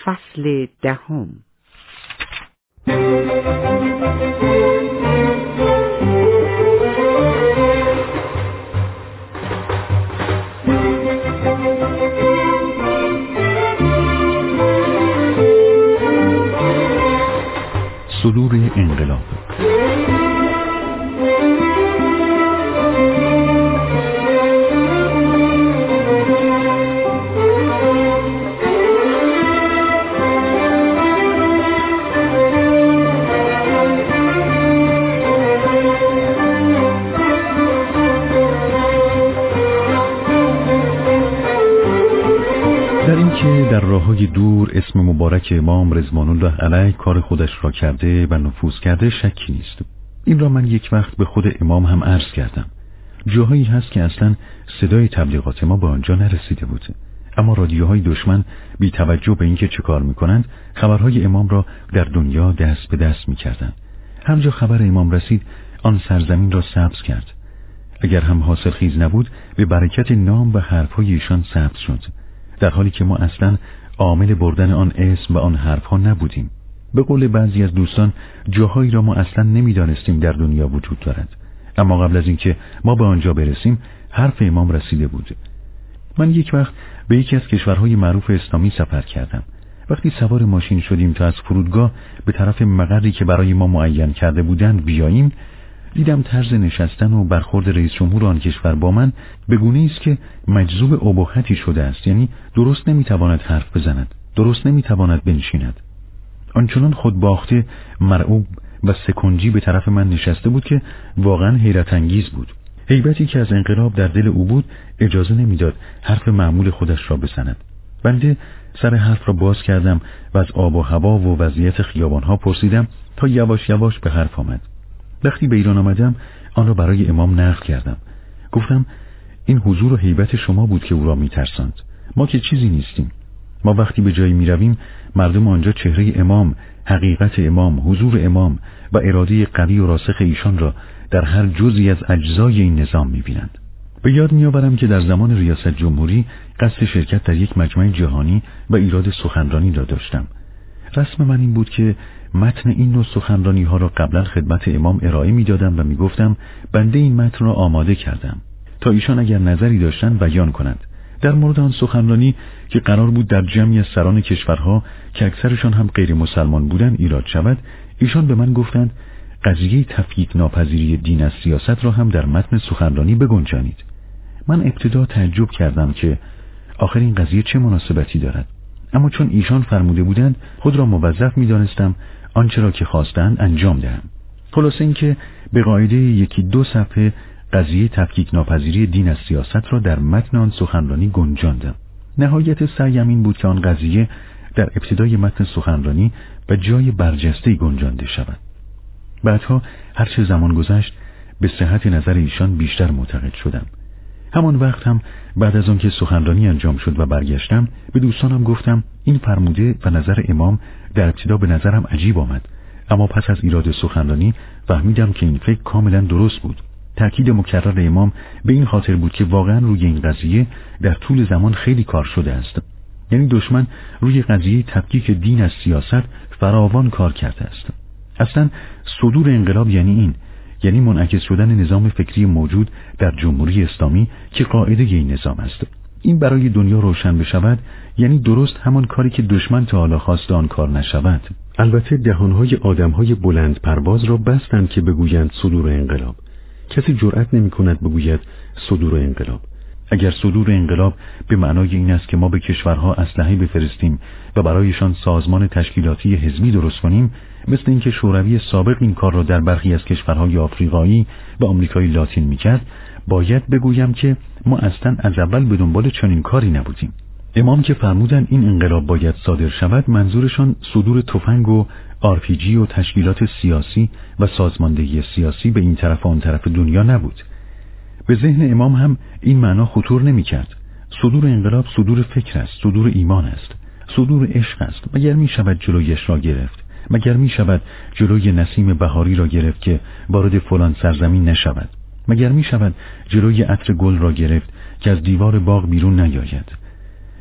فصل 10. صدور انقلاب. در این که در راه‌های دور اسم مبارک امام رضوان الله علیه کار خودش را کرده و نفوذ کرده شکی نیست. این را من یک وقت به خود امام هم عرض کردم. جاهایی هست که اصلا صدای تبلیغات ما به آنجا نرسیده بود، اما رادیوهای دشمن بی توجه به اینکه چه کار میکنند خبرهای امام را در دنیا دست به دست میکردند. هر جا خبر امام رسید آن سرزمین را سبز کرد. اگر هم حاصل خیز نبود به برکت نام و حرفهای ایشان سبز شد، در حالی که ما اصلا عامل بردن آن اسم و آن حرفها نبودیم. به قول بعضی از دوستان جاهایی را ما اصلا نمیدانستیم در دنیا وجود دارد، اما قبل از اینکه ما به آنجا برسیم حرف امام رسیده بود. من یک وقت به یکی از کشورهای معروف اسلامی سفر کردم. وقتی سوار ماشین شدیم تا از فرودگاه به طرف مقری که برای ما معین کرده بودند بیاییم، دیدم طرز نشستن و برخورد رئیس جمهور آن کشور با من به گونه‌ای است که مجذوب ابهتی شده است. یعنی درست نمیتواند حرف بزند، درست نمیتواند بنشیند. آنچنان خودباخته، مرعوب و سکنجی به طرف من نشسته بود که واقعا حیرت انگیز بود. هیبتی که از انقلاب در دل او بود اجازه نمیداد حرف معمول خودش را بزند. بنده سر حرف را باز کردم و از آب و هوا و وضعیت خیابانها پرسیدم تا یواش یواش به حرف آمد. وقتی به ایران آمدم آن را برای امام نقل کردم. گفتم این حضور و هیبت شما بود که او را میترساند. ما که چیزی نیستیم. ما وقتی به جایی میرویم مردم آنجا چهره امام، حقیقت امام، حضور امام و اراده قوی و راسخ ایشان را در هر جزئی از اجزای این نظام میبینند. به یاد میآورم که در زمان ریاست جمهوری قصد شرکت در یک مجمع جهانی و ایراد سخنرانی را داشتم. رسم من این بود که متن این نوع سخنرانی ها را قبلا خدمت امام ارائه می دادم و می گفتم بنده این متن را آماده کردم تا ایشان اگر نظری داشتن بیان کنند. در مورد آن سخنرانی که قرار بود در جمعی از سران کشورها که اکثرشان هم غیر مسلمان بودند ایراد شود، ایشان به من گفتند قضیه تفکیک ناپذیری دین از سیاست را هم در متن سخنرانی بگنجانید. من ابتدا تعجب کردم که آخر این قضیه چه مناسبتی دارد، اما چون ایشان فرموده بودند خود را موظف می‌دانستم آنچه را که خواستند انجام دهم. خلاصه اینکه به قاعده 1-2 صفحه قضیه تفکیک ناپذیری دین از سیاست را در متن آن سخنرانی گنجاندم. نهایت سعیم این بود که آن قضیه در ابتدای متن سخنرانی به جای برجسته‌ای گنجانده شود. بعدها هر چه زمان گذشت به صحت نظر ایشان بیشتر معتقد شدم. همان وقت هم بعد از آن که سخنرانی انجام شد و برگشتم به دوستانم گفتم این فرموده و نظر امام در ابتدا به نظرم عجیب آمد، اما پس از ایراد سخنرانی فهمیدم که این فکر کاملا درست بود. تأکید مکرر امام به این خاطر بود که واقعا روی این قضیه در طول زمان خیلی کار شده است. یعنی دشمن روی قضیه تفکیک دین از سیاست فراوان کار کرده است. اصلا صدور انقلاب یعنی منعکس شدن نظام فکری موجود در جمهوری اسلامی که قاعده این نظام است. این برای دنیا روشن بشود یعنی درست همان کاری که دشمن تا حالا خواسته آن کار نشود. البته دهانهای آدمهای بلند پرواز را بستند که بگویند صدور انقلاب. کسی جرأت نمی کند بگوید صدور انقلاب. اگر صدور انقلاب به معنای این است که ما به کشورها اسلحه بفرستیم و برایشان سازمان تشکیلاتی حزبی درست کنیم، مثل اینکه شوروی سابق این کار را در برخی از کشورهای آفریقایی و آمریکای لاتین میکرد، باید بگویم که ما اصلا از اول به دنبال چنین کاری نبودیم. امام که فرمودن این انقلاب باید صادر شود، منظورشان صدور تفنگ و RPG و تشکیلات سیاسی و سازماندهی سیاسی به این طرف و آن طرف دنیا نبود. به ذهن امام هم این معنا خطور نمی‌کرد. صدور انقلاب صدور فکر است، صدور ایمان است، صدور عشق است. مگر می‌شود جلویش را گرفت؟ مگر می‌شود جلوی نسیم بهاری را گرفت که وارد فلان سرزمین نشود؟ مگر می‌شود جلوی عطر گل را گرفت که از دیوار باغ بیرون نیاید؟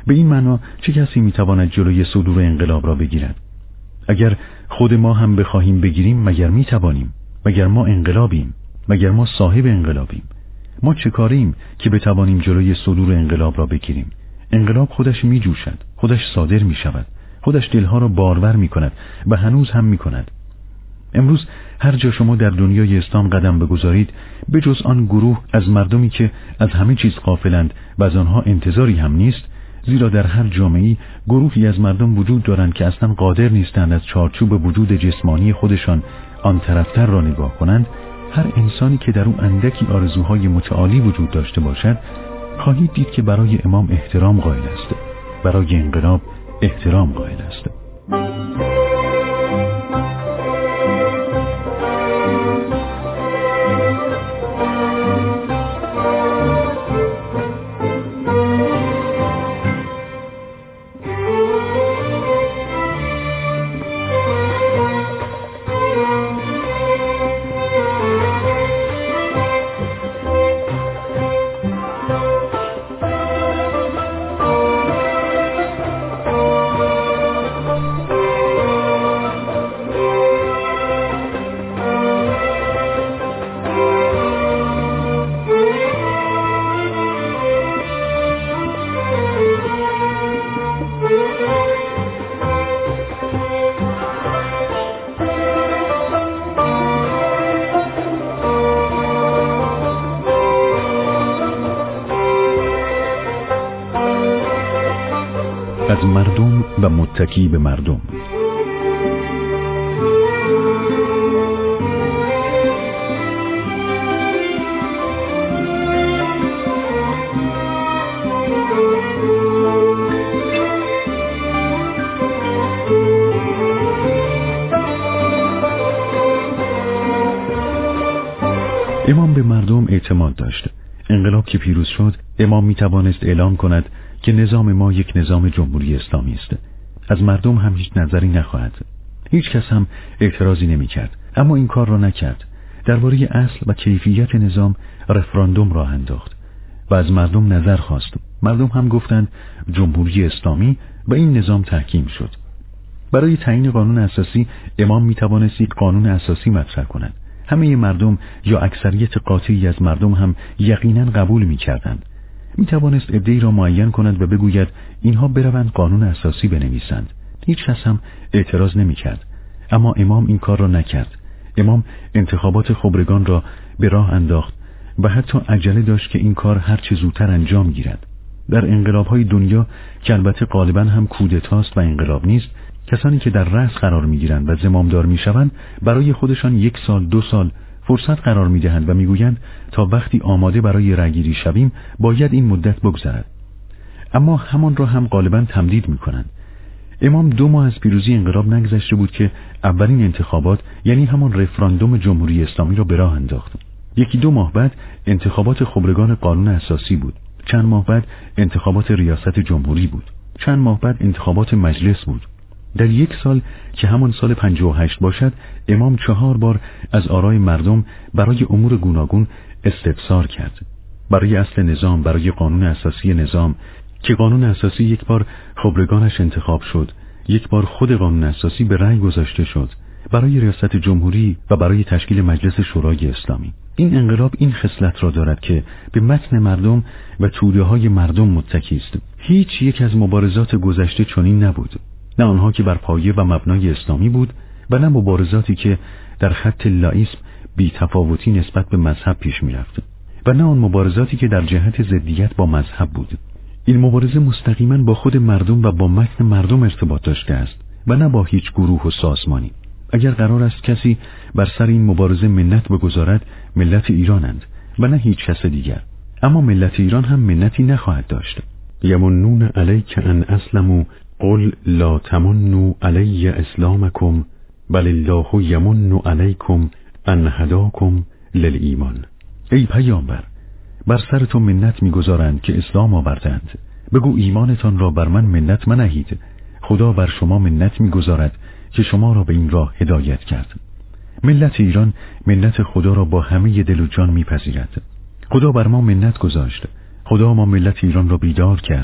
به این معنا چه کسی میتواند جلوی صدور انقلاب را بگیرد؟ اگر خود ما هم بخواهیم بگیریم مگر میتوانیم؟ مگر ما انقلابیم؟ مگر ما صاحب انقلابیم؟ ما چه کاریم که بتوانیم جلوی صدور انقلاب را بگیریم؟ انقلاب خودش میجوشد، خودش صادر میشود، خودش دلها را بارور میکند و هنوز هم میکند. امروز هر جا شما در دنیای اسلام قدم بگذارید، بجز آن گروه از مردمی که از همه چیز غافلند و از آنها انتظاری هم نیست، زیرا در هر جامعه‌ای گروهی از مردم وجود دارند که اصلا قادر نیستند از چارچوب وجود جسمانی خودشان آن طرفتر را نگاه کنند، هر انسانی که در او اندکی آرزوهای متعالی وجود داشته باشد، خواهید دید که برای امام احترام قائل است، برای انقلاب احترام قائل است. از مردم و متکی به مردم. امام به مردم اعتماد داشت. انقلاب که پیروز شد، امام می توانست اعلام کند که نظام ما یک نظام جمهوری اسلامی است. از مردم هم هیچ نظری نخواهد. هیچ کس هم اعتراضی نمی کرد. اما این کار را نکرد. درباره اصل و کیفیت نظام رفراندوم راه انداخت و از مردم نظر خواست. مردم هم گفتند جمهوری اسلامی و این نظام تحکیم شد. برای تعیین قانون اساسی امام می توانست یک قانون اساسی مطرح کند. همه مردم یا اکثریت قاطعی از مردم هم یقینا قبول می کردند. می توانست عده‌ای را معین کند و بگوید اینها بروند قانون اساسی بنویسند. هیچ کس هم اعتراض نمی کرد. اما امام این کار را نکرد. امام انتخابات خبرگان را به راه انداخت و حتی عجله داشت که این کار هر چه زودتر انجام گیرد. در انقلاب‌های دنیا که البته غالباً هم کودتاست و انقلاب نیست، کسانی که در رأس قرار می‌گیرند و زمامدار می‌شوند برای خودشان 1 سال 2 سال فرصت قرار می‌دهند و می‌گویند تا وقتی آماده برای رأی‌گیری شویم باید این مدت بگذرد. اما همان را هم غالباً تمدید می‌کنند. امام 2 ماه از پیروزی انقلاب نگذشته بود که اولین انتخابات یعنی همان رفراندوم جمهوری اسلامی را به راه انداخت. 1-2 ماه بعد انتخابات خبرگان قانون اساسی بود. چند ماه بعد انتخابات ریاست جمهوری بود. چند ماه بعد انتخابات مجلس بود. در 1 سال که همان سال 58 باشد، امام 4 بار از آرای مردم برای امور گوناگون استفسار کرد. برای اصل نظام، برای قانون اساسی نظام که قانون اساسی 1 بار خبرگانش انتخاب شد، 1 بار خود قانون اساسی به رأی گذاشته شد، برای ریاست جمهوری و برای تشکیل مجلس شورای اسلامی. این انقلاب این خصلت را دارد که به متن مردم و توده‌های مردم متکی است. هیچ یک از مبارزات گذشته چنین نبود. نه آنها که بر پایه و مبنای اسلامی بود و نه مبارزاتی که در خط لائیسم بی تفاوتی نسبت به مذهب پیش می رفت و نه آن مبارزاتی که در جهت ضدیت با مذهب بود. این مبارزه مستقیما با خود مردم و با متن مردم ارتباط داشته است و نه با هیچ گروه و سازمانی. اگر قرار است کسی بر سر این مبارزه منت بگذارد، ملت ایرانند و نه هیچ کس دیگر. اما ملت ایران هم منتی نخواهد داشت. یمنون علیک ان اسلموا قل لا تمنوا علی اسلامکم بل الله یمن علیکم ان هداکم للایمان. ای پیامبر، بر سر تو منت میگذارند که اسلام آوردند. بگو ایمانتان را بر من منت منهید. خدا بر شما منت میگذارد که شما را به این راه هدایت کرد. ملت ایران ملت خدا را با همه دل و جان میپذیرد. خدا بر ما منت گذاشت. خدا ما ملت ایران را بیدار کرد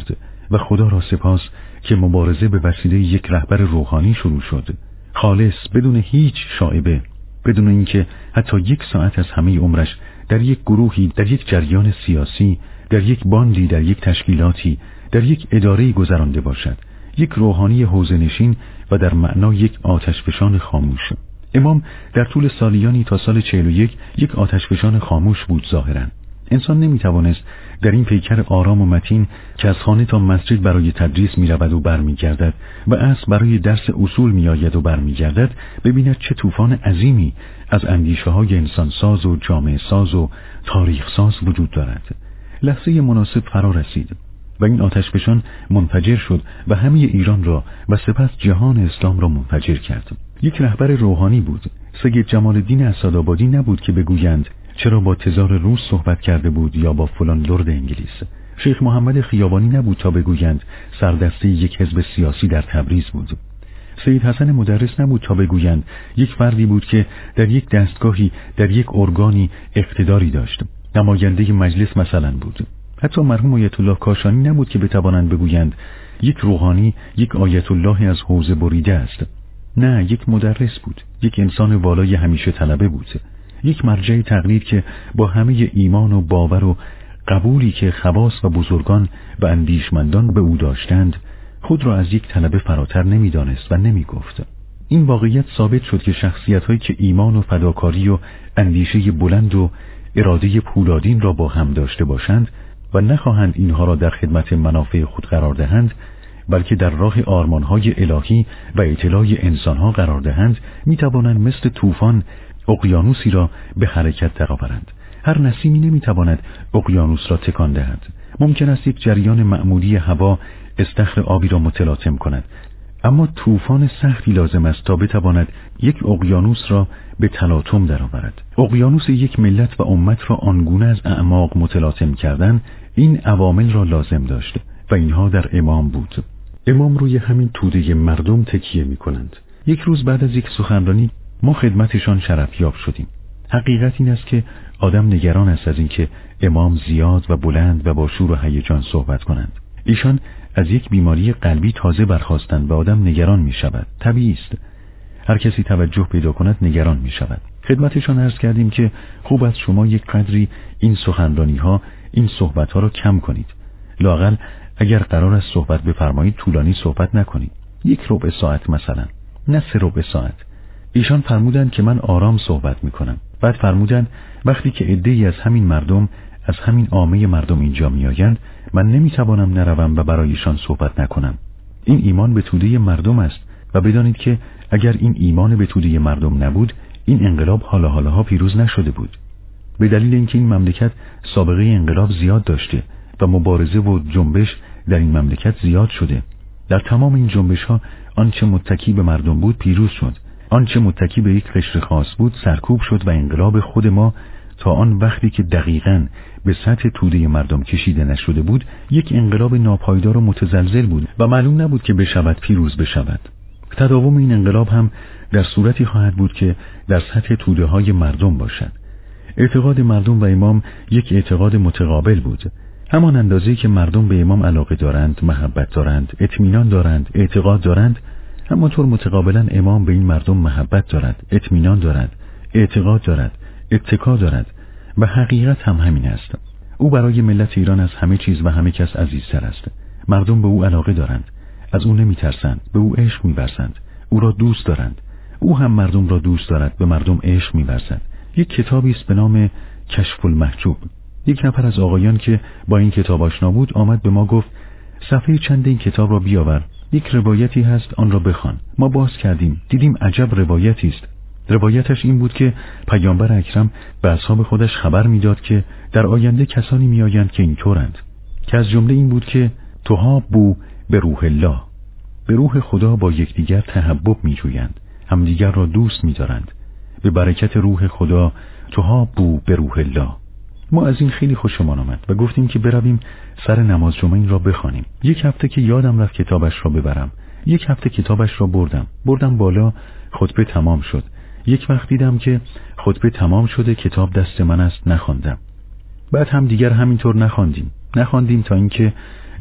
و خدا را سپاس که مبارزه به وسیله یک رهبر روحانی شروع شد، خالص، بدون هیچ شائبه، بدون اینکه حتی 1 ساعت از همه عمرش در یک گروهی، در یک جریان سیاسی، در یک باندی، در یک تشکیلاتی، در یک اداره‌ای گذرانده باشد. یک روحانی حوزه‌نشین و در معنا یک آتشفشان خاموش. امام در طول سالیانی تا سال 41 یک آتشفشان خاموش بود ظاهراً. انسان نمیتوانست در این پیکر آرام و متین که از خانه تا مسجد برای تدریس میرود و برمیگردد و عصر برای درس اصول میآید و برمیگردد ببیند چه طوفان عظیمی از اندیشه‌های انسانساز و جامعه ساز و تاریخ ساز وجود دارد. لحظه مناسب فرا رسید و این آتشفشان منفجر شد و همه ایران را و سپس جهان اسلام را منفجر کرد. یک رهبر روحانی بود. سید جمال الدین اسدآبادی نبود که بگویند چرا با تزار روس صحبت کرده بود یا با فلان لرد انگلیس. شیخ محمد خیابانی نبود تا بگویند سردسته یک حزب سیاسی در تبریز بود. سید حسن مدرس نبود تا بگویند یک فردی بود که در یک دستگاهی، در یک ارگانی اقتداری داشت. نماینده مجلس مثلا بود. حتی مرحوم آیت الله کاشانی نبود که بتوانند بگویند یک روحانی، یک آیت الله از حوزه بریده است. نه، یک مدرس بود، یک انسان والای همیشه طلبه بود، یک مرجع تقلید که با همه ایمان و باور و قبولی که خواص و بزرگان و اندیشمندان به او داشتند خود را از یک طلبه فراتر نمی‌دانست و نمی‌گفت. این واقعیت ثابت شد که شخصیت‌هایی که ایمان و فداکاری و اندیشه بلند و اراده پولادین را با هم داشته باشند و نخواهند اینها را در خدمت منافع خود قرار دهند، بلکه در راه آرمان‌های الهی و اطلاع انسان‌ها قرار دهند، می‌توانند مثل طوفان اقیانوسی را به حرکت درآورند. هر نسیمی نمی‌تواند اقیانوس را تکان دهد. ممکن است یک جریان معمولی هوا استخر آبی را متلاطم کند، اما طوفان سختی لازم است تا بتواند یک اقیانوس را به تلاطم درآورد. اقیانوس یک ملت و امت را آنگونه از اعماق متلاطم کردن این عوامل را لازم داشت و اینها در امام بود. امام روی همین توده مردم تکیه می‌کنند. یک روز بعد از یک سخنرانی ما خدمتشان شرفیاب شدیم. حقیقت این است که آدم نگران است از اینکه امام زیاد و بلند و با شور و هیجان صحبت کنند. ایشان از یک بیماری قلبی تازه برخاستند و آدم نگران می شود. طبیعی است. هر کسی توجه پیدا کند نگران می شود. خدمتشان عرض کردیم که خوب است شما یک قدری این سخنرانی ها، این صحبت ها را کم کنید. لااقل اگر قرار است صحبت بفرمایید طولانی صحبت نکنید. 1 ربع ساعت مثلا، نه 3 ربع ساعت. ایشان فرمودند که من آرام صحبت می کنم. بعد فرمودند وقتی که عده‌ای از همین مردم، از همین عامه مردم اینجا می آیند، من نمیتوانم نروم و برایشان صحبت نکنم. این ایمان به توده مردم است و بدانید که اگر این ایمان به توده مردم نبود این انقلاب حالا پیروز نشده بود. به دلیل اینکه این مملکت سابقه انقلاب زیاد داشته و مبارزه و جنبش در این مملکت زیاد شده. در تمام این جنبش ها آنچه متکی به مردم بود پیروز شد، آنچه متکی به یک قشر خاص بود سرکوب شد و انقلاب خود ما تا آن وقتی که دقیقاً به سطح توده مردم کشیده نشده بود یک انقلاب ناپایدار و متزلزل بود و معلوم نبود که بشود پیروز بشود. تداوم این انقلاب هم در صورتی خواهد بود که در سطح توده های مردم باشد. اعتقاد مردم و امام یک اعتقاد متقابل بود. همان اندازه‌ای که مردم به امام علاقه دارند، محبت دارند، اطمینان دارند، اعتقاد دارند، همانطور متقابلا امام به این مردم محبت دارد، اطمینان دارد، اعتقاد دارد، اتکا دارد و حقیقت هم همین است. او برای ملت ایران از همه چیز و همه کس عزیزتر است. مردم به او علاقه دارند، از او نمیترسند، به او عشق می‌ورزند، او را دوست دارند. او هم مردم را دوست دارد، به مردم عشق می‌ورزد. یک کتابی است به نام کشف المحجوب. یک نفر از آقایان که با این کتاب آشنا بود آمد به ما گفت صفحه چند این کتاب را بیاور، یک روایتی هست آن را بخوان. ما باز کردیم، دیدیم عجب روایتی است. روایتش این بود که پیامبر اکرم به اصحاب خودش خبر میداد که در آینده کسانی میآیند که اینطورند، که از جمله این بود که تحابوا به روح الله، به روح خدا با یکدیگر تحبب میجویند، همدیگر را دوست می‌دارند. به برکت روح خدا تحابوا به روح الله. ما از این خیلی خوشمان آمد و گفتیم که برویم سر نماز جمعه این را بخوانیم. 1 هفته که یادم رفت کتابش را ببرم. 1 هفته کتابش را بردم بالا، خطبه تمام شد. یک وقت دیدم که خطبه تمام شده، کتاب دست من است، نخواندم. بعد هم دیگر همینطور نخواندیم تا اینکه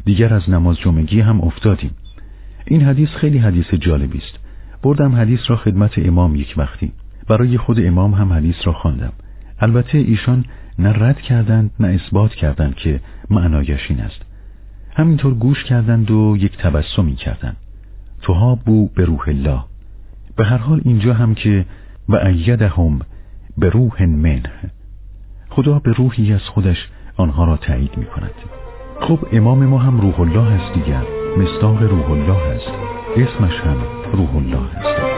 دیگر از نماز جمعگی هم افتادیم. این حدیث خیلی حدیث جالبی است. بردم حدیث را خدمت امام یک وقتی. برای خود امام هم حدیث را خواندم. البته ایشان نه رد کردند نه اثبات کردند که معنایش این است. همینطور گوش کردند و یک تبسمی کردند. تهابوا به روح الله. به هر حال اینجا هم که و ایدهم به روح منه، خدا به روحی از خودش آنها را تایید می کند. خب امام ما هم روح الله هست دیگر، مصداق روح الله هست، اسمش هم روح الله هست.